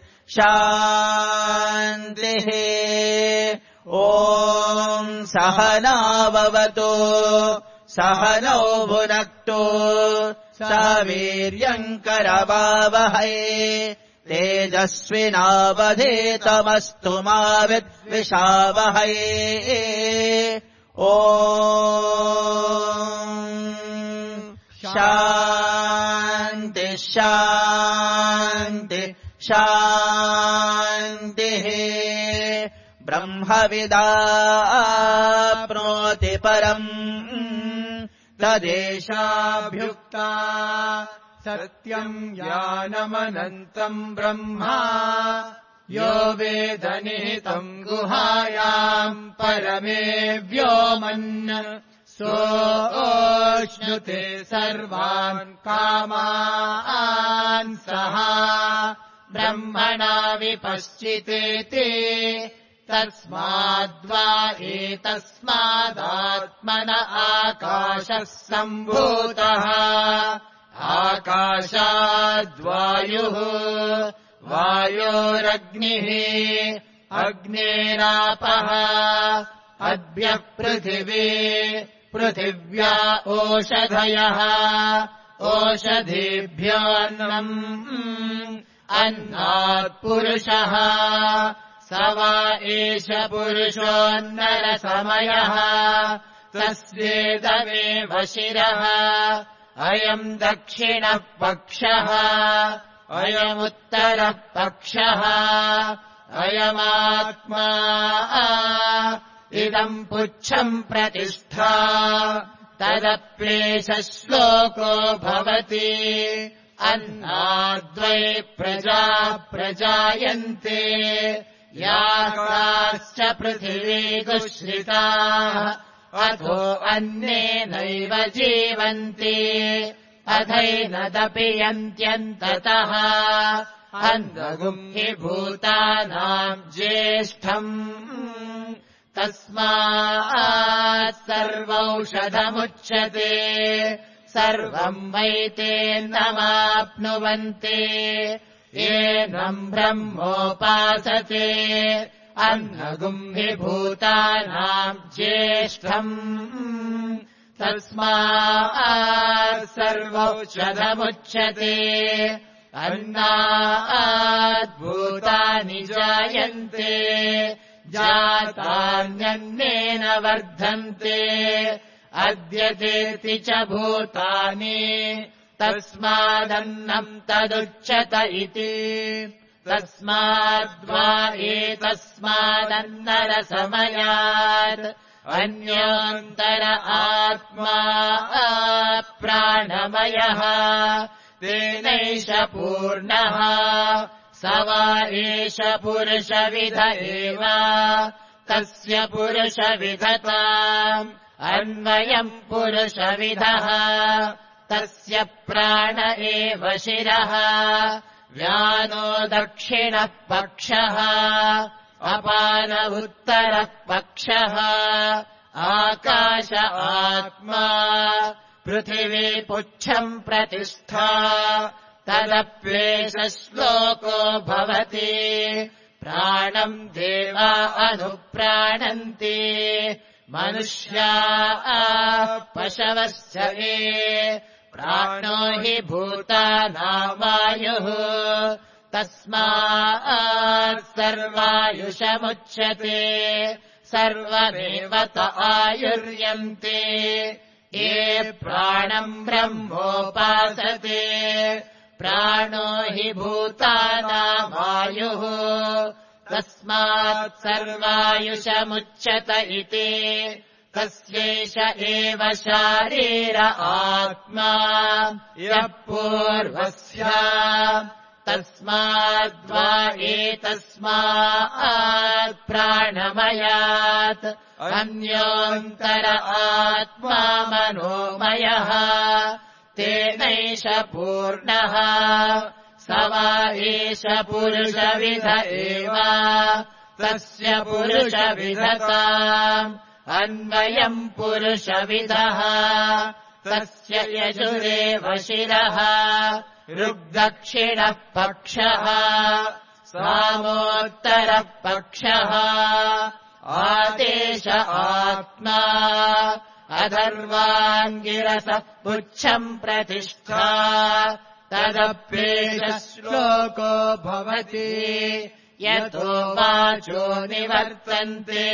शान्तिः ॐ सहनाववतु सहनौ भुनक्तु सह वीर्यम् करवावहै तेजस्विनावधीतमस्तु मा विद्विषावहै ॐ शान्ति शान्ति शान्तिः ब्रह्मविदाप्नोति परम् तदेशाभ्युक्ता सत्यम् ज्ञानमनन्तम् ब्रह्मा यो वेदनिहितम् गुहायाम् परमे व्योमन् सोऽश्नुते सर्वान् कामान् सः ब्रह्मणा विपश्चितेति तस्माद्वा एतस्मादात्मन आकाशः सम्भूतः आकाशाद्वायुः वायोरग्निः अग्नेरापः अद्भ्यः पृथिवी पृथिव्या ओषधयः ओषधीभ्योऽन्नम् अन्नात् पुरुषः स वा एष पुरुषोऽन्नरसमयः तस्येदमेव शिरः अयम् दक्षिणः पक्षः अयमुत्तरः पक्षः अयमात्मा इदम् पुच्छम् प्रतिष्ठा तदप्येष श्लोको भवति अन्नाद्वै प्रजा प्रजायन्ते याकाश्च पृथिवी दुःश्रिताः अथो अन्नेनैव जीवन्ति अथैनदपि यन्त्यन्ततः अन्नगुम् हि भूतानाम् ज्येष्ठम् तस्मात् सर्वौषधमुच्यते सर्वम् वैतेन्नमाप्नुवन्ति येनम् ब्रह्मोपासते अन्नगुम् हि भूतानाम् ज्येष्ठम् तस्मात् सर्वौषधमुच्यते अन्नात् भूतानि जायन्ते जातान्यन्नेन वर्धन्ते अद्यतेति च भूतानि तस्मादन्नम् तदुच्यत इति तस्माद्वा एतस्मादन्नरसमयात् अन्योऽन्तर आत्मा प्राणमयः तेनैष पूर्णः स वा एष पुरुषविध एव तस्य पुरुषविधताम् अन्वयम् पुरुषविधः तस्य प्राण एव शिरः व्यानो दक्षिणः पक्षः अपान उत्तरः पक्षः आकाश आत्मा पृथिवी पुच्छम् प्रतिष्ठा तदप्येष श्लोको भवति प्राणम् देवा अनुप्राणन्ति मनुष्या पशवश्च ये प्राणो हि भूतानामायुः तस्मात् सर्वायुषमुच्यते सर्वमेव त आयुर्यन्ते ये प्राणम् ब्रह्मोपासते प्राणो हि भूतानामायुः तस्मात् सर्वायुषमुच्यत इति तस्यैष एव शारीर आत्मा यः पूर्वस्य तस्माद्वा एतस्मात् प्राणमयात् अन्योऽन्तर आत्मा मनोमयः तेनैष पूर्णः स वा एष पुरुषविध एव तस्य पुरुषविधताम् अन्वयम् पुरुषविदः तस्य यजुरेव शिरः ऋग्दक्षिणः पक्षः सामोत्तरः पक्षः आदेश आत्मा अधर्वाङ्गिरसः पुच्छम् प्रतिष्ठा तदप्येष श्लोको भवति यतो वाचो निवर्तन्ते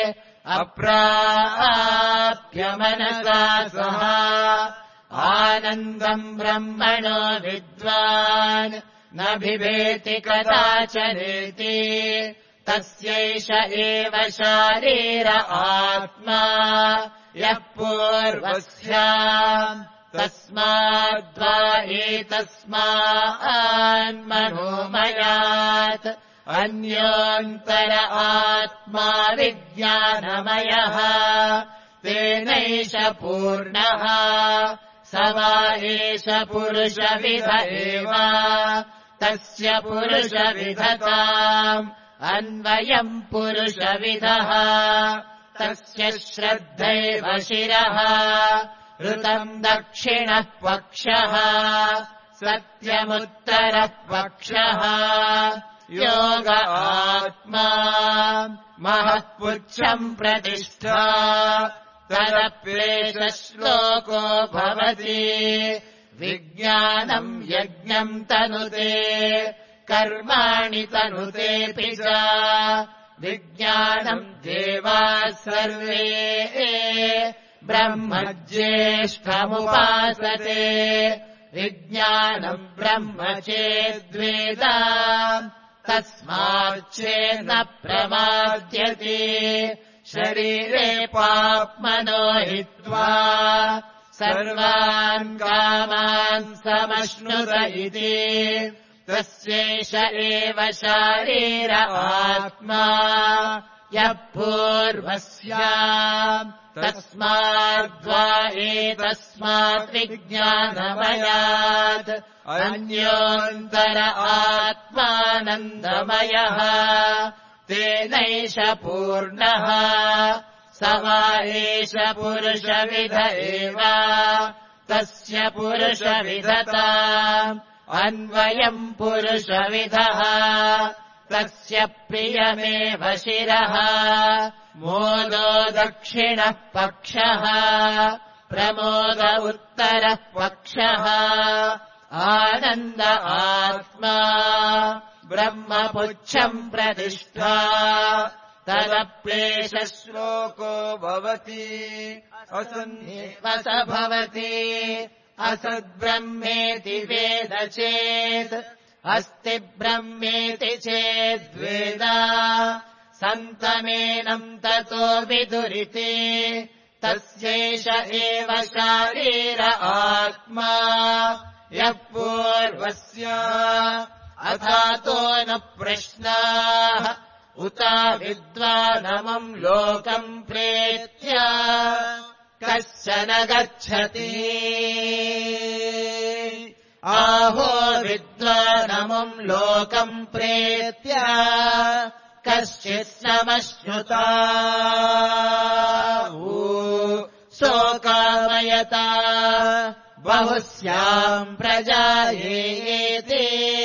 अप्राप्य मनसा सह आनन्दम् ब्रह्मणो विद्वान् न बिभेति कदाचनेति तस्यैष एव शारीर आत्मा यः पूर्वस्याम् तस्माद्वा एतस्मान्मनोमयात् अन्योऽन्तर आत्मा विज्ञानमयः तेनैष पूर्णः स वा एष पुरुषविध एव तस्य पुरुषविधताम् अन्वयम् पुरुषविदः तस्य श्रद्धैव शिरः ऋतम् दक्षिणः पक्षः सत्यमुत्तरः पक्षः योग आत्मा महःपुच्छम् प्रतिष्ठा तदप्येष श्लोको भवति विज्ञानम् यज्ञम् तनुते कर्माणि तनुतेऽपि च विज्ञानम् देवाः सर्वे ब्रह्म ज्येष्ठमुपासते विज्ञानम् ब्रह्म चेद्वेद तस्माच्चेन्न प्रमाद्यते शरीरे पाप्मनो हित्वा सर्वान् कामान् समश्नुत इति तस्यैष एव शारीर आत्मा यः पूर्वस्याम् तस्माद्वा एतस्मात् विज्ञानमयात् अन्योऽन्तर आत्मानन्दमयः तेनैष पूर्णः स वा एष पुरुषविध एव तस्य पुरुषविधताम् अन्वयम् पुरुषविदः तस्य प्रियमेव शिरः मोदो दक्षिणः पक्षः प्रमोद उत्तरः पक्षः आनन्द आत्मा ब्रह्मपुच्छम् प्रतिष्ठा तदप्येष श्लोको भवति असन्नेव स भवति असद्ब्रह्मेति वेद चेत् अस्ति ब्रह्मेति चेद्वेद सन्तमेनम् ततो विदुरिति तस्यैष एव शारीर आत्मा यः पूर्वस्य अथातो न प्रश्नाः उता विद्वानमम् लोकम् प्रेत्य कश्चन गच्छति आहो विद्वानमम् लोकम् प्रेत्य कश्चित् समश्नुता शोकामयता बहुस्याम् प्रजायेति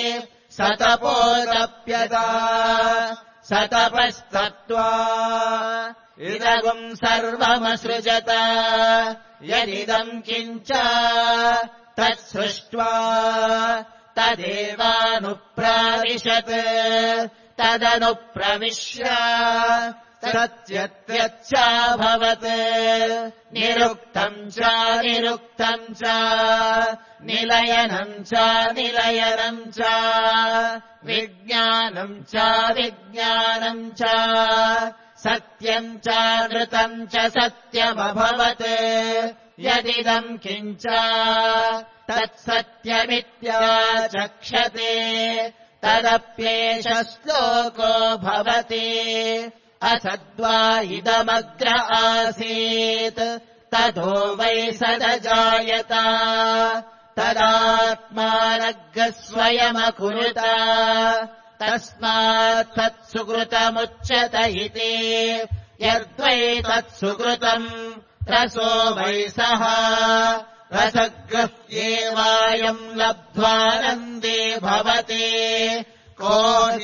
सतपोदप्यता सतपस्तत्त्वा इदगुम् सर्वमसृजत यदिदम् किञ्च तत्सृष्ट्वा तदेवानुप्राविशत् तदनुप्रविश्य सत्यत्यच्चाभवत् निरुक्तम् च निरुक्तम् च निलयनम् च निलयनम् च विज्ञानम् च विज्ञानम् च सत्यम् च नृतम् च सत्यमभवत् यदिदम् किञ्च तत्सत्यमित्याचक्षते तदप्येष श्लोको भवति असद्वा इदमग्र आसीत् ततो वै सदजायत तदात्मानग्रः स्वयमकुरुत तस्मात् तत्सुकृतमुच्यत इति यद्वै तत्सुकृतम् रसो वै सः रसगृह्येवायम् लब्ध्वानन्दे भवति को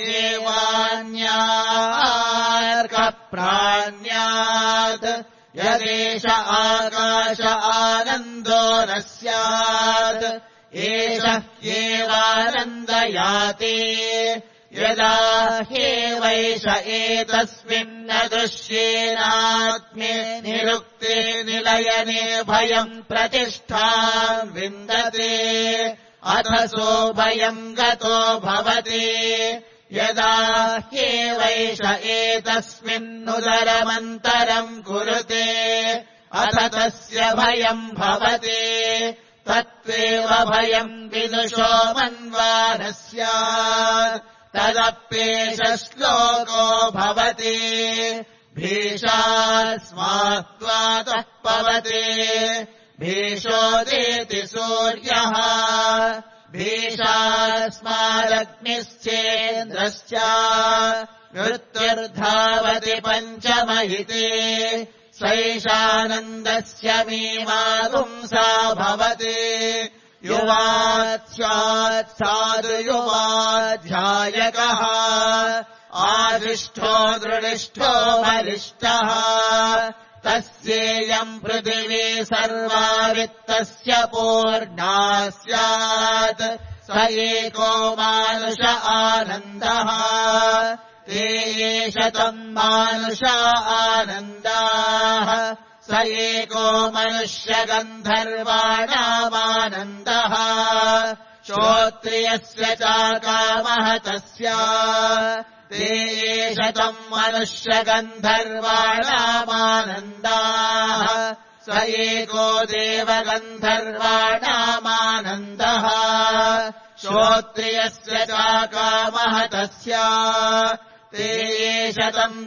ह्येवान्यार्कप्राण्यात् यदेष आकाश आनन्दो न स्यात् एष ह्येवानन्दयाति यदा ह्येवैष एतस्मिन्न दृश्येनात्मे निरुक्ते निलयने भयम् प्रतिष्ठाम् विन्दते अथसो भयम् गतो भवति यदा ह्येवैष एतस्मिन्नुदरमन्तरम् कुरुते अथ तस्य भयम् भवति तत्त्वेव भयम् विदुषो मन्वानः स्यात् तदप्येष श्लोको भवति भीषास्मात्त्वातः पवते भीषोदेति सूर्यः भीषास्मादग्निश्चेन्द्रश्च मृत्युर्धावति पञ्चमहिते स्वैषानन्दस्य मीमागुंसा भवति युवात् स्यात् साधुयुवाध्यायकः आदिष्ठो दृढिष्ठो बलिष्ठः तस्येयम् पृथिवी सर्वा वित्तस्य पूर्णा स्यात् स एको मानुष आनन्दः ते एष तम् मानुष आनन्दाः स एको मनुष्यगन्धर्वाणामानन्दः श्रोत्रियस्य चाकामः तस्य ते एष तम् मनुष्यगन्धर्वाणामानन्दाः स एको देवगन्धर्वाणामानन्दः श्रोत्रियस्य चाकामः तस्य ते एष तम्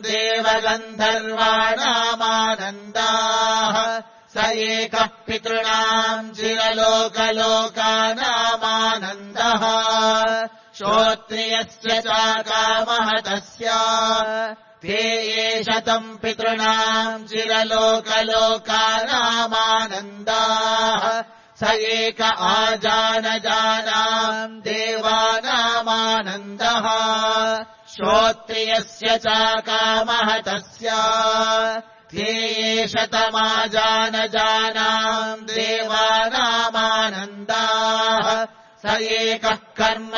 देवगन्धर्वाणामानन्दाः स एकः पितॄणाम् चिरलोकलोकानामानन्दः श्रोत्रियस्य चाकामः तस्य ते एष तम् पितॄणाम् चिरलोकलोकानामानन्दाः स एक आजानजानाम् देवानामानन्दः श्रोत्रियस्य चाकामः तस्य ते एष तमाजानजानाम् देवानामानन्दाः स एकः कर्म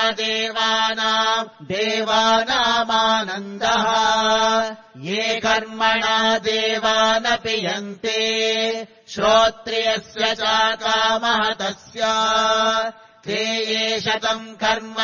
देवानामानन्दः ये कर्मणा देवानपि यन्ते श्रोत्रियस्य चाकामः तस्य ते एष तम् कर्म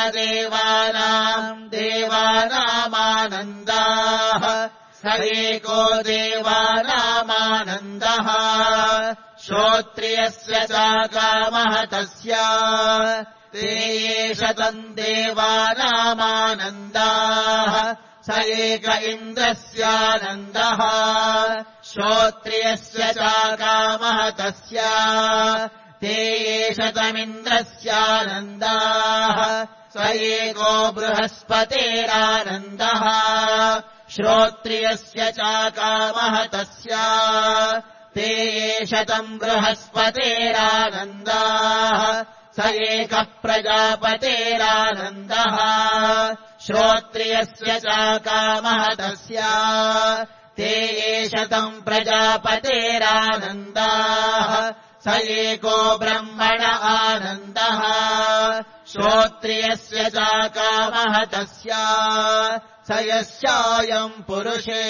देवानामानन्दाः स एको देवानामानन्दः श्रोत्रियस्य चाकामः तस्य ते एष तम् देवानामानन्दाः स एक इन्द्रस्यानन्दः श्रोत्रियस्य चाकामः तस्य ते एष तमिन्द्रस्यानन्दाः स एको बृहस्पतेरानन्दः श्रोत्रियस्य चाकामः तस्य ते एष तम् बृहस्पतेरानन्दाः स एकः प्रजापतेरानन्दः श्रोत्रियस्य चाकामः तस्य ते एष तम् प्रजापतेरानन्दाः स एको ब्रह्मण आनन्दः श्रोत्रियस्य चाकामः तस्य स यस्यायम् पुरुषे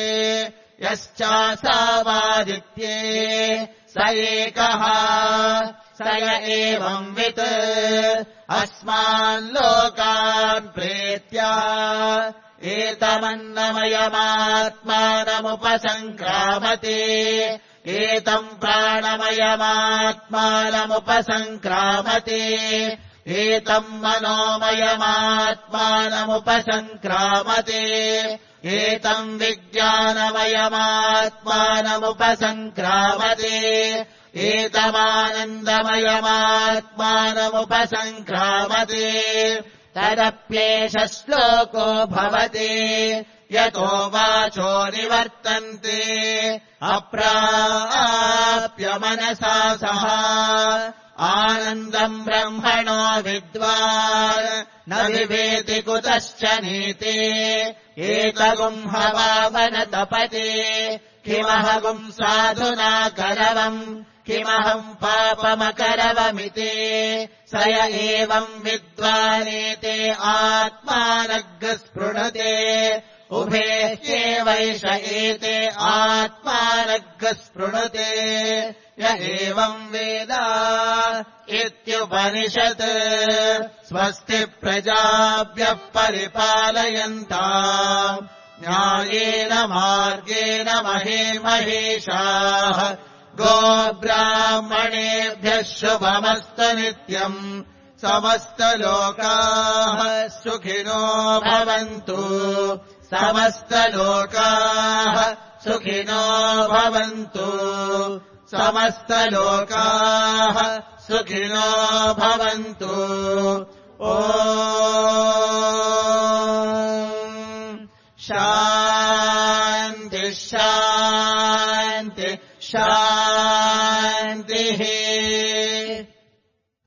यश्चासावादित्ये स एकः स य एवंवित् अस्मान् लोकान् प्रेत्य एतमन्नमयमात्मानमुपसङ्क्रामते एतम् प्राणमयमात्मानमुपसङ्क्रामते एतम् मनोमयमात्मानमुपसङ्क्रामते एतम् विज्ञानमयमात्मानमुपसङ्क्रामते एतमानन्दमयमात्मानमुपसङ्क्रामते तदप्येष श्लोको भवति यतो वाचो निवर्तन्ते अप्राप्य मनसा सह आनन्दम् ब्रह्मणो विद्वान् न विवेति कुतश्च नीते एतगुंहवावन तपते किमहगुम् साधुना करवम् किमहम् पापमकरवमिति स य एवम् विद्वानेते आत्मानग् स्पृणुते उभे ह्येवैष एते आत्मानग् स्पृणुते य एवम् वेद इत्युपनिषत् स्वस्ति प्रजाभ्यः परिपालयन्ताम् न्यायेन मार्गेण महीषाः गोब्राह्मणेभ्यः शुभमस्तु नित्यम् समस्तलोकाः सुखिनो भवन्तु समस्तलोकाः सुखिनो भवन्तु समस्तलोकाः सुखिनो भवन्तु ॐ शान्ति शान्ति शान्तिः